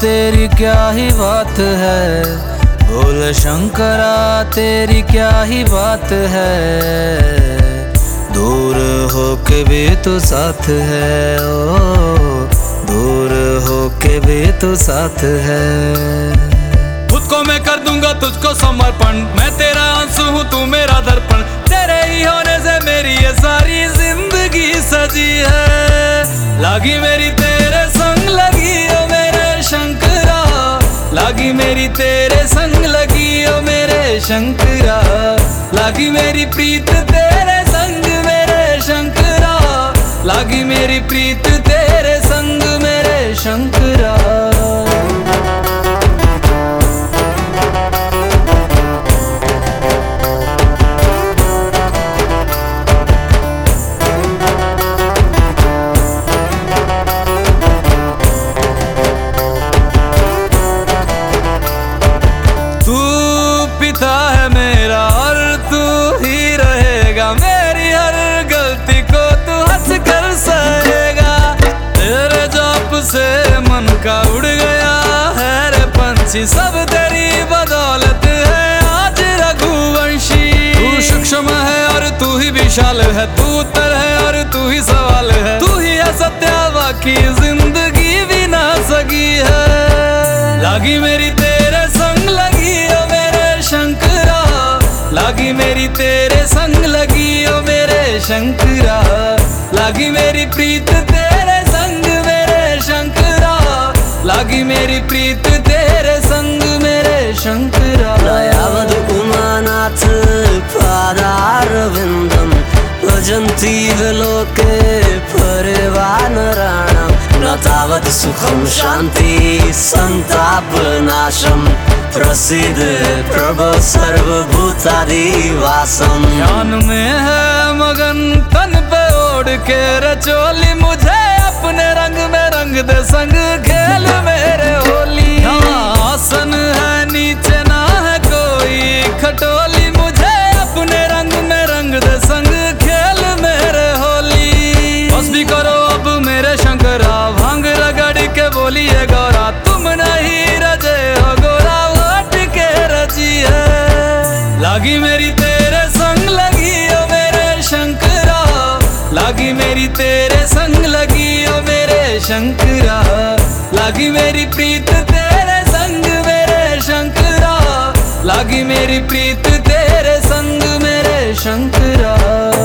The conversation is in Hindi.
तेरी क्या ही बात है, बोल शंकरा तेरी क्या ही बात है। दूर होके भी तू साथ है, ओ दूर होके भी तू साथ है। खुद को मैं कर दूंगा तुझको समर्पण, मैं तेरा आंसू हूँ तू मेरा दर्पण। तेरे ही होने से मेरी ये सारी जिंदगी सजी है। लागी मेरी तेरे संग लगी ओ मेरे शंकरा, लागी मेरी तेरे संग लगी ओ मेरे शंकरा। लागी मेरी प्रीत तेरे संग मेरे शंकरा, लागी मेरी प्रीत तेरे संग मेरे शंकरा। मेरी हर गलती को तू हंस कर सहेगा, तेरे जाप से मन का उड़ गया है रे पंछी। सब तेरी बदौलत है आज रघुवंशी। तू सूक्ष्म है और तू ही विशाल है, तू उत्तर है और तू ही सवाल है। तू ही है सत्य बाकी जिंदगी भी ना सकी है। लागी मेरी तेरे संग लगी ओ मेरे शंकरा, लागी मेरी तेरे संग लगी ओ मेरे शंकरा। लागी मेरी प्रीत तेरे संग मेरे शंकरा, लागी मेरी प्रीत तेरे संग मेरे शंकरा। यावद् उमानाथ पादारविन्दं भजन्ति लोके परिवानराणां, न तावत् सुखं शान्ति संतापनाशम्। प्रसिद्ध प्रभो सर्वभूतादिवासम। ध्यान में है मगन तन पे ओढ़ के रचोली, मुझे अपने रंग में रंग दे संग खेल मेरे होली। आसन है नीचे ना है कोई खटोली, मुझे अपने रंग में रंग दे संग खेल मेरे होली। बस भी करो अब मेरे शंकरा, भांग रगड़ के बोलिए गौरा। तुम नहीं रजे हो गोरा के रची है। लागी मेरी तेरे संग लगी ओ मेरे शंकरा, लागी मेरी तेरे संग लगी ओ मेरे शंकरा। लागी मेरी प्रीत तेरे संग मेरे शंकरा, लागी मेरी प्रीत तेरे संग मेरे शंकरा।